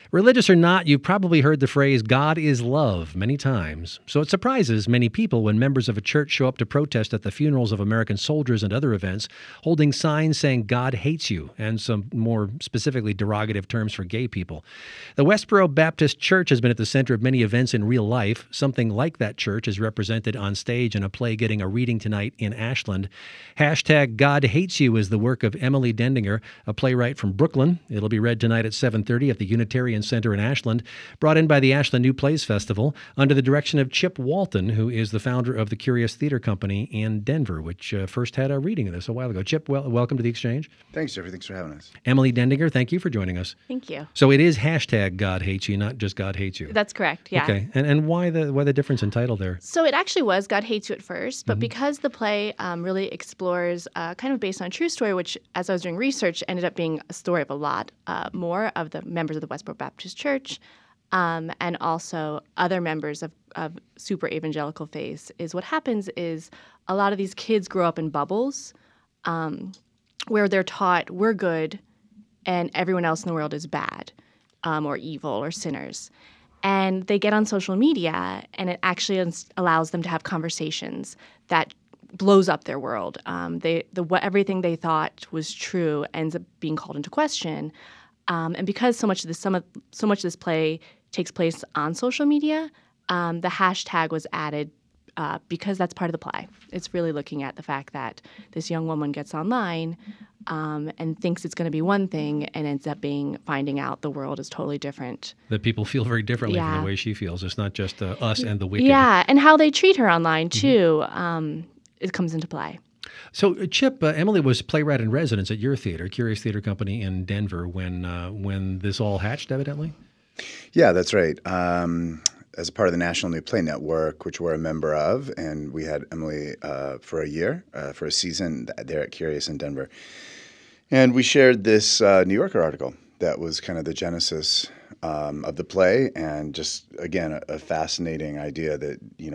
Religious or not, you've probably heard the phrase, God is love, many times. So it surprises many people when members of a church show up to protest at the funerals of American soldiers and other events, holding signs saying God hates you, and some more specifically derogative terms for gay people. The Westboro Baptist Church has been at the center of many events in real life. Something like that church is represented on stage in a play getting a reading tonight in Ashland. Hashtag God Hates You is the work of Emily Dendinger, a playwright from Brooklyn. It'll be read tonight at 7:30 at the Unitarian Center in Ashland, brought in by the Ashland New Plays Festival under the direction of Chip Walton, who is the founder of the Curious Theater Company in Denver, which first had a reading of this a while ago. Chip, welcome to The Exchange. Thanks, Jeffrey. Thanks for having us. Emily Dendinger, thank you for joining us. Thank you. So it is hashtag God Hates You, not just God Hates You. That's correct, yeah. Okay, and why the difference in title there? So it actually was God Hates You at first, but because the play really explores kind of based on a true story, which as I was doing research ended up being a story of a lot more of the members of the Westboro Baptist Church and also other members of super evangelical faiths, is what happens is a lot of these kids grow up in bubbles where they're taught we're good and everyone else in the world is bad or evil or sinners. And they get on social media, and it actually allows them to have conversations that blows up their world. Everything they thought was true ends up being called into question. And because so much of this play takes place on social media, the hashtag was added because that's part of the play. It's really looking at the fact that this young woman gets online and thinks it's going to be one thing and ends up finding out the world is totally different. That people feel very differently from the way she feels. It's not just us and the wicked. Yeah, and how they treat her online, too, it comes into play. So, Chip, Emily was playwright in residence at your theater, Curious Theater Company in Denver, when this all hatched, evidently? Yeah, that's right. As a part of the National New Play Network, which we're a member of, and we had Emily for a year, for a season there at Curious in Denver. And we shared this New Yorker article that was kind of the genesis of the play, and just, again, a fascinating idea that,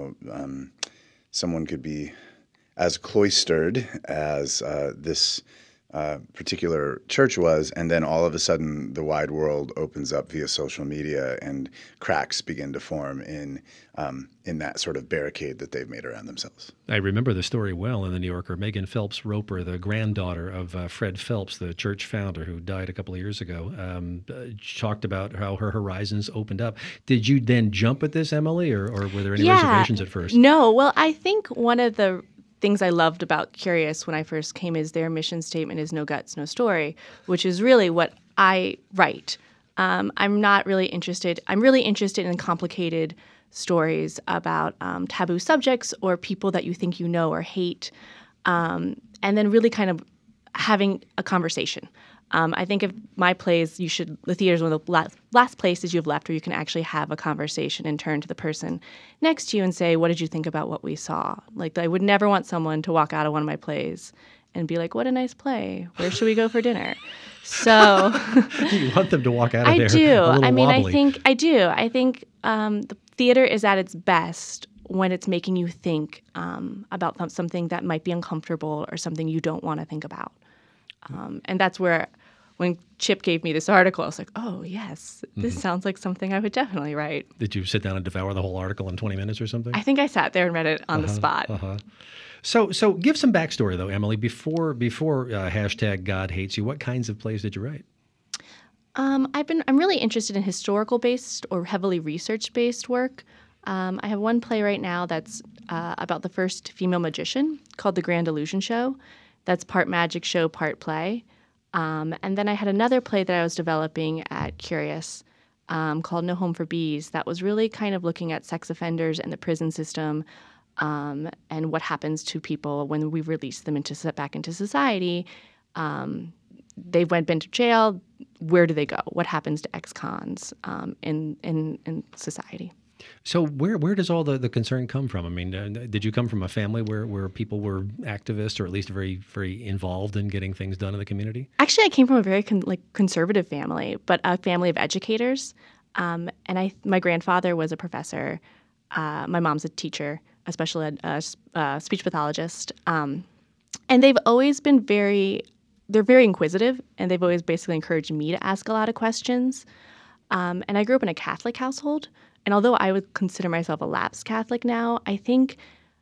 someone could be as cloistered as this particular church was, and then all of a sudden the wide world opens up via social media, and cracks begin to form in that sort of barricade that they've made around themselves. I remember the story well in the New Yorker. Megan Phelps Roper, the granddaughter of Fred Phelps, the church founder who died a couple of years ago, talked about how her horizons opened up. Did you then jump at this, Emily, or were there any reservations at first? No. Well, I think one of the things I loved about Curious when I first came is their mission statement is no guts, no story, which is really what I write. I'm really interested in complicated stories about taboo subjects or people that you think you know or hate, and then really kind of having a conversation. I think of my plays, the theater is one of the last places you've left where you can actually have a conversation and turn to the person next to you and say, what did you think about what we saw? Like, I would never want someone to walk out of one of my plays and be like, what a nice play. Where should we go for dinner? So you want them to walk out of there I do. a little wobbly. I do. I think the theater is at its best when it's making you think about something that might be uncomfortable or something you don't want to think about. And that's where, when Chip gave me this article, I was like, oh, yes, this sounds like something I would definitely write. Did you sit down and devour the whole article in 20 minutes or something? I think I sat there and read it on the spot. So give some backstory, though, Emily. Before hashtag God Hates You, what kinds of plays did you write? I'm really interested in historical-based or heavily research-based work. I have one play right now that's about the first female magician called The Grand Illusion Show. That's part magic show, part play. And then I had another play that I was developing at Curious called No Home for Bees that was really kind of looking at sex offenders and the prison system and what happens to people when we release them back into society. They've been to jail. Where do they go? What happens to ex-cons in society? So where does all the concern come from? I mean, did you come from a family where people were activists or at least very, very involved in getting things done in the community? Actually, I came from a very conservative family, but a family of educators. And my grandfather was a professor. My mom's a teacher, a special ed speech pathologist. And they've always been they're very inquisitive, and they've always basically encouraged me to ask a lot of questions. And I grew up in a Catholic household. And although I would consider myself a lapsed Catholic now, I think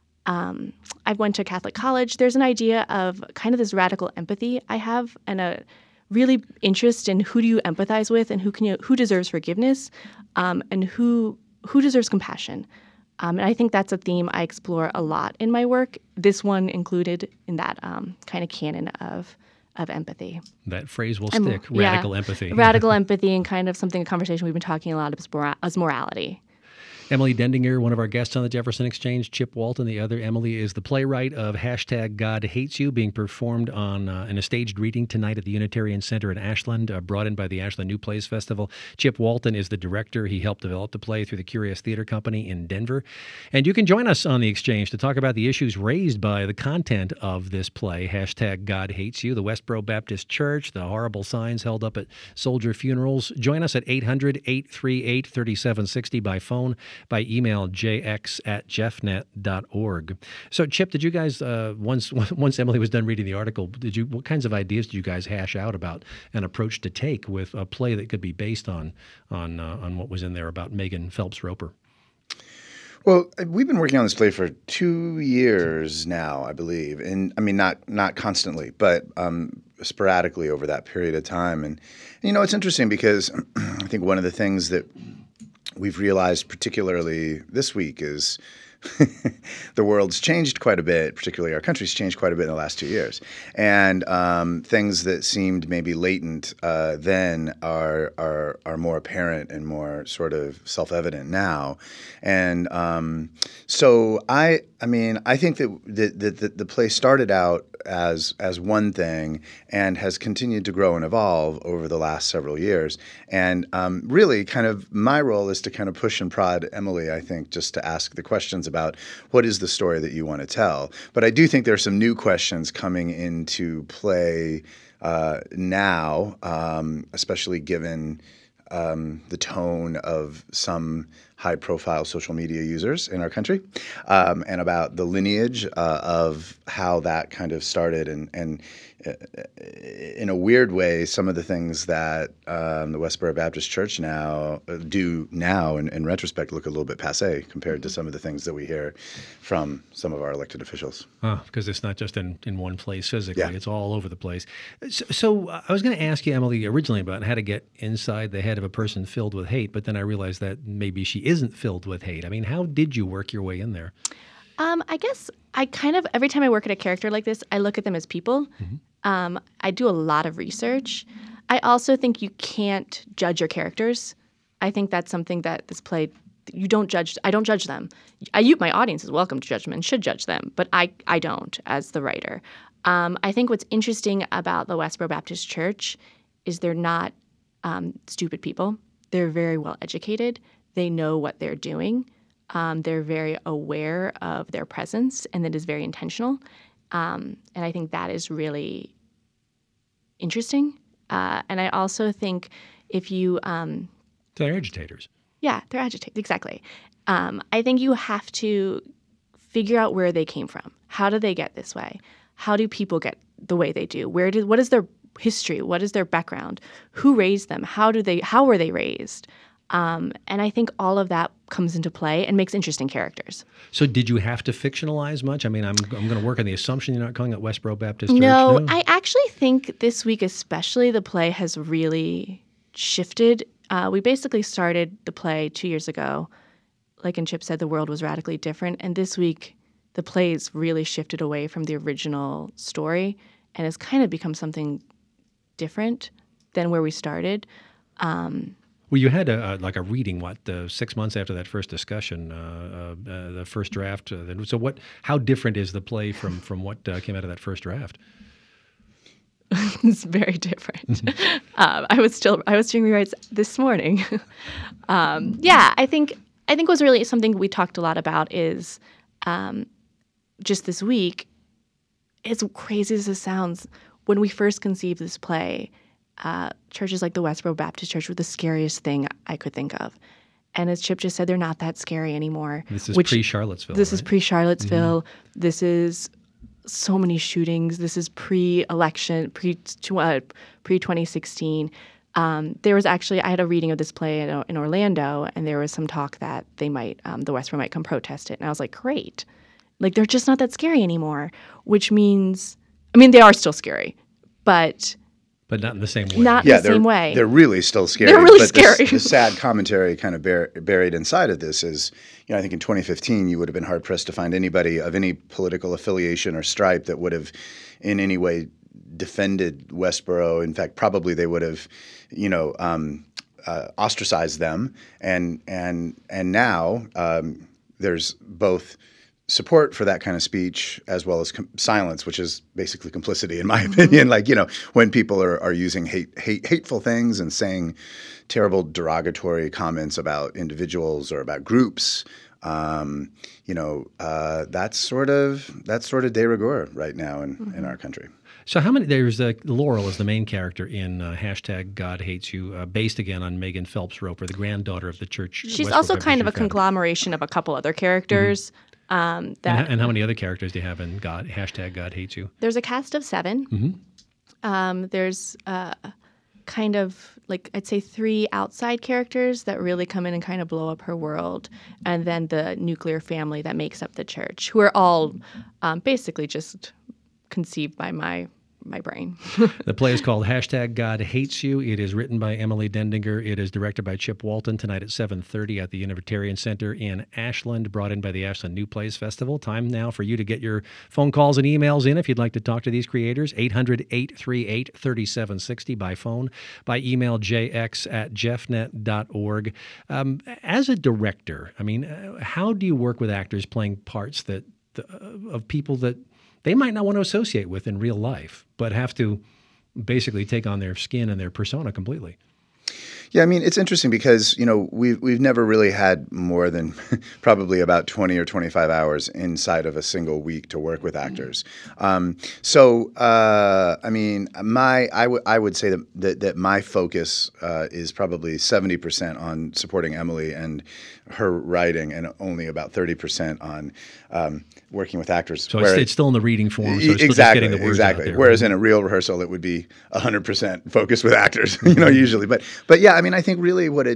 I went to Catholic college. There's an idea of kind of this radical empathy I have, and a really interest in who do you empathize with, and who deserves forgiveness, and who deserves compassion. And I think that's a theme I explore a lot in my work. This one included in that kind of canon of empathy. That phrase will stick. Radical empathy. Radical empathy, and kind of a conversation we've been talking a lot about as morality. Emily Dendinger, one of our guests on the Jefferson Exchange. Chip Walton, the other. Emily is the playwright of #GodHatesYou, being performed in a staged reading tonight at the Unitarian Center in Ashland, brought in by the Ashland New Plays Festival. Chip Walton is the director. He helped develop the play through the Curious Theater Company in Denver. And you can join us on the Exchange to talk about the issues raised by the content of this play, #GodHatesYou, the Westboro Baptist Church, the horrible signs held up at soldier funerals. Join us at 800-838-3760 by phone, by email, jx@jeffnet.org. So, Chip, did you guys, once Emily was done reading the article, what kinds of ideas did you guys hash out about an approach to take with a play that could be based on what was in there about Megan Phelps Roper? Well, we've been working on this play for 2 years now, I believe, and I mean not constantly, but sporadically over that period of time. And it's interesting because I think one of the things that we've realized, particularly this week, is the world's changed quite a bit, particularly our country's changed quite a bit in the last 2 years. And things that seemed maybe latent then are more apparent and more sort of self-evident now. And so I think that the play started out as one thing and has continued to grow and evolve over the last several years. And really kind of my role is to kind of push and prod Emily, I think, just to ask the questions about what is the story that you want to tell. But I do think there are some new questions coming into play now, especially given the tone of some high-profile social media users in our country, and about the lineage of how that kind of started, and in a weird way, some of the things that the Westboro Baptist Church do now, in retrospect, look a little bit passé compared to some of the things that we hear from some of our elected officials. Because it's not just in one place physically; Yeah. It's all over the place. So I was going to ask you, Emily, originally about how to get inside the head of a person filled with hate, but then I realized that maybe she isn't filled with hate. I mean, how did you work your way in there? I guess I kind of, every time I work at a character like this, I look at them as people. Mm-hmm. I do a lot of research. I also think you can't judge your characters. I think that's something that this play, you don't judge. I don't judge them. My audience is welcome to judge them and should judge them, but I don't as the writer. I think what's interesting about the Westboro Baptist Church is they're not stupid people. They're very well educated. They know what they're doing. They're very aware of their presence, and that is very intentional. And I think that is really interesting. And I also think if you They're agitators. Yeah, they're agitators. Exactly. I think you have to figure out where they came from. How did they get this way? How do people get the way they do? What is their history? What is their background? Who raised them? How were they raised? And I think all of that comes into play and makes interesting characters. So did you have to fictionalize much? I mean, I'm going to work on the assumption you're not calling it Westboro Baptist Church. No, I actually think this week especially the play has really shifted. We basically started the play 2 years ago. Like Chip said, the world was radically different. And this week, the play's really shifted away from the original story and has kind of become something different than where we started. Well, you had a reading, 6 months after that first discussion, the first draft. So how different is the play from what came out of that first draft? It's very different. I was doing rewrites this morning. I think what's really something we talked a lot about is just this week, as crazy as it sounds, when we first conceived this play, churches like the Westboro Baptist Church were the scariest thing I could think of. And as Chip just said, they're not that scary anymore. This is pre-Charlottesville. This is pre-Charlottesville. Mm-hmm. This is so many shootings. This is pre-election, pre-2016. There was actually, I had a reading of this play in Orlando, and there was some talk that they might, the Westboro might come protest it. And I was like, great. Like, they're just not that scary anymore, which means, I mean, they are still scary, but not in the same way. Not in the same way. They're really still scary. They're really but scary. The sad commentary kind of buried inside of this is, I think in 2015 you would have been hard pressed to find anybody of any political affiliation or stripe that would have in any way defended Westboro. In fact, probably they would have, ostracized them. And now there's both support for that kind of speech as well as silence, which is basically complicity, in my opinion. Like, when people are using hateful things and saying terrible derogatory comments about individuals or about groups, that's sort of de rigueur right now in our country. So there's Laurel is the main character in hashtag God Hates You, based again on Megan Phelps Roper, the granddaughter of the church. She's also kind of a conglomeration of a couple other characters. And how many other characters do you have in hashtag God Hates You? There's a cast of 7. There's kind of, like, I'd say 3 outside characters that really come in and kind of blow up her world, and then the nuclear family that makes up the church, who are all basically just conceived by my brain. The play is called Hashtag God Hates You. It is written by Emily Dendinger. It is directed by Chip Walton, tonight at 7:30 at the Unitarian Center in Ashland, brought in by the Ashland New Plays Festival. Time now for you to get your phone calls and emails in if you'd like to talk to these creators. 800-838-3760 by phone, by email jx@jeffnet.org. As a director, I mean, how do you work with actors playing parts of people that they might not want to associate with in real life, but have to basically take on their skin and their persona completely? Yeah, I mean, it's interesting because, we've never really had more than probably about 20 or 25 hours inside of a single week to work with actors. I mean, I would say that my focus is probably 70% on supporting Emily and her writing, and only about 30% on working with actors. So it's still in the reading form, so it's still just getting the words out there. Whereas in a real rehearsal, it would be 100% focused with actors, usually. But yeah, I mean, I think really what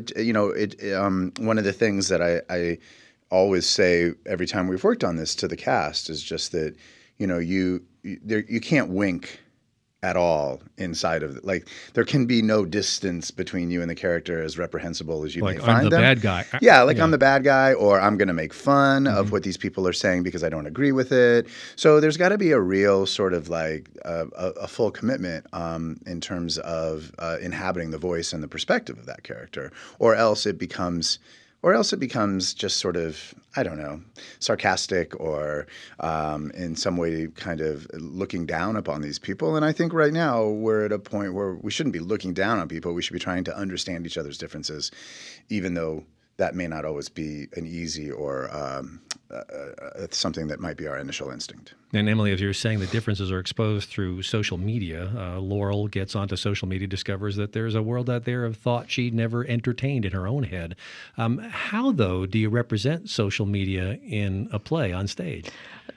one of the things that I always say every time we've worked on this to the cast is just that, you can't wink at all inside of there can be no distance between you and the character, as reprehensible as you may find I'm the them. bad guy. I'm the bad guy, or I'm going to make fun of what these people are saying because I don't agree with it. So there's got to be a real sort of a full commitment in terms of inhabiting the voice and the perspective of that character, or else it becomes just sort of, I don't know, sarcastic or in some way kind of looking down upon these people. And I think right now we're at a point where we shouldn't be looking down on people. We should be trying to understand each other's differences, even though that may not always be an easy or something that might be our initial instinct. And Emily, as you're saying, the differences are exposed through social media. Laurel gets onto social media, discovers that there's a world out there of thought she'd never entertained in her own head. How, though, do you represent social media in a play on stage?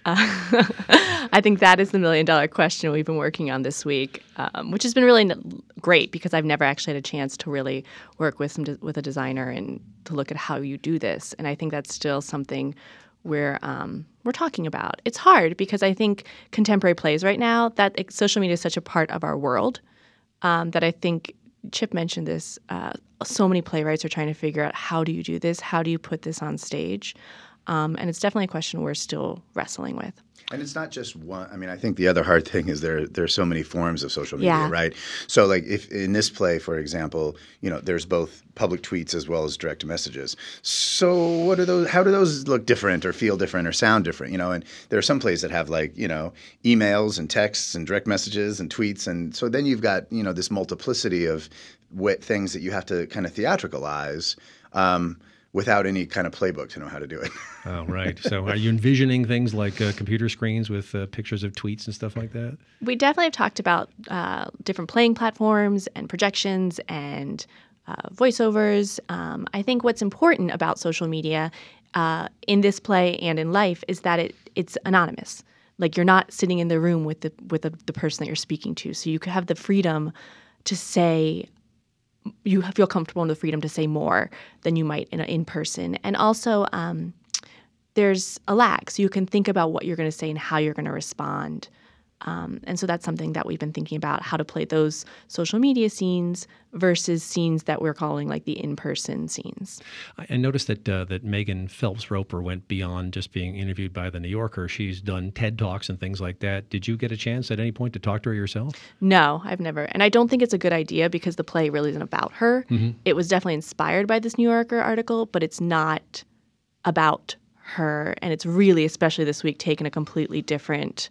I think that is the million-dollar question we've been working on this week, which has been really great because I've never actually had a chance to really work with a designer and to look at how you do this. And I think that's still something we're talking about. It's hard because I think contemporary plays right now, that social media is such a part of our world that I think Chip mentioned this. So many playwrights are trying to figure out, how do you do this? How do you put this on stage? And it's definitely a question we're still wrestling with. And it's not just one. I mean, I think the other hard thing is there are so many forms of social media, right? So like if in this play, for example, there's both public tweets as well as direct messages. So what are those? How do those look different or feel different or sound different? And there are some plays that have emails and texts and direct messages and tweets. And so then you've got, this multiplicity of things that you have to kind of theatricalize. Without any kind of playbook to know how to do it. Oh, right. So are you envisioning things like computer screens with pictures of tweets and stuff like that? We definitely have talked about different playing platforms and projections and voiceovers. I think what's important about social media in this play and in life is that it's anonymous. Like, you're not sitting in the room with the person that you're speaking to. So you could have the freedom to say you feel comfortable in the freedom to say more than you might in person. And also, there's a lag, so you can think about what you're going to say and how you're going to respond. And so that's something that we've been thinking about, how to play those social media scenes versus scenes that we're calling like the in-person scenes. I noticed that Megan Phelps Roper went beyond just being interviewed by The New Yorker. She's done TED Talks and things like that. Did you get a chance at any point to talk to her yourself? No, I've never. And I don't think it's a good idea because the play really isn't about her. Mm-hmm. It was definitely inspired by this New Yorker article, but it's not about her. And it's really, especially this week, taken a completely different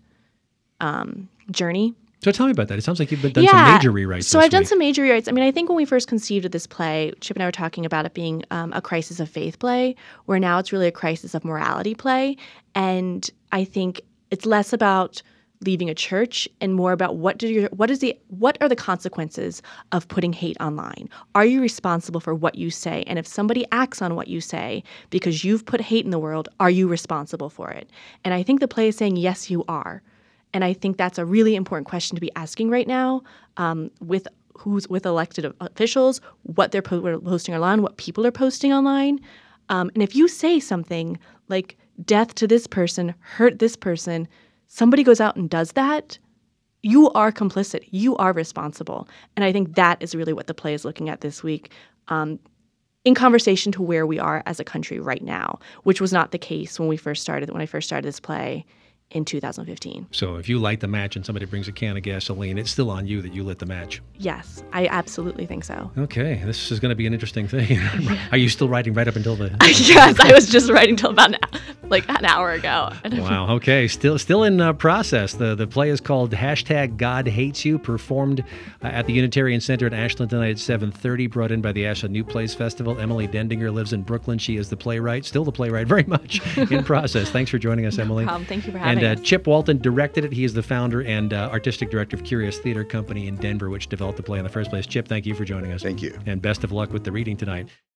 journey. So tell me about that. It sounds like you've done some major rewrites. So this I've done week. some major rewrites. I mean, I think when we first conceived of this play, Chip and I were talking about it being a crisis of faith play, where now it's really a crisis of morality play. And I think it's less about leaving a church and more about what are the consequences of putting hate online? Are you responsible for what you say? And if somebody acts on what you say because you've put hate in the world, are you responsible for it? And I think the play is saying, yes, you are. And I think that's a really important question to be asking right now with elected officials, what they're posting online, what people are posting online. And if you say something like death to this person, hurt this person, somebody goes out and does that, you are complicit. You are responsible. And I think that is really what the play is looking at this week in conversation to where we are as a country right now, which was not the case when I first started this play in 2015. So if you light the match and somebody brings a can of gasoline, it's still on you that you lit the match. Yes, I absolutely think so. Okay, this is going to be an interesting thing. Are you still writing right up until the... Yes, I was just writing till about an hour ago. Wow, okay, still in process. The play is called #GodHatesYou, performed at the Unitarian Center at Ashland tonight at 7:30, brought in by the Ashland New Plays Festival. Emily Dendinger lives in Brooklyn. She is the playwright, still the playwright, very much in process. Thanks for joining us, Emily. Thank you for having us. And Chip Walton directed it. He is the founder and artistic director of Curious Theater Company in Denver, which developed the play in the first place. Chip, thank you for joining us. Thank you. And best of luck with the reading tonight.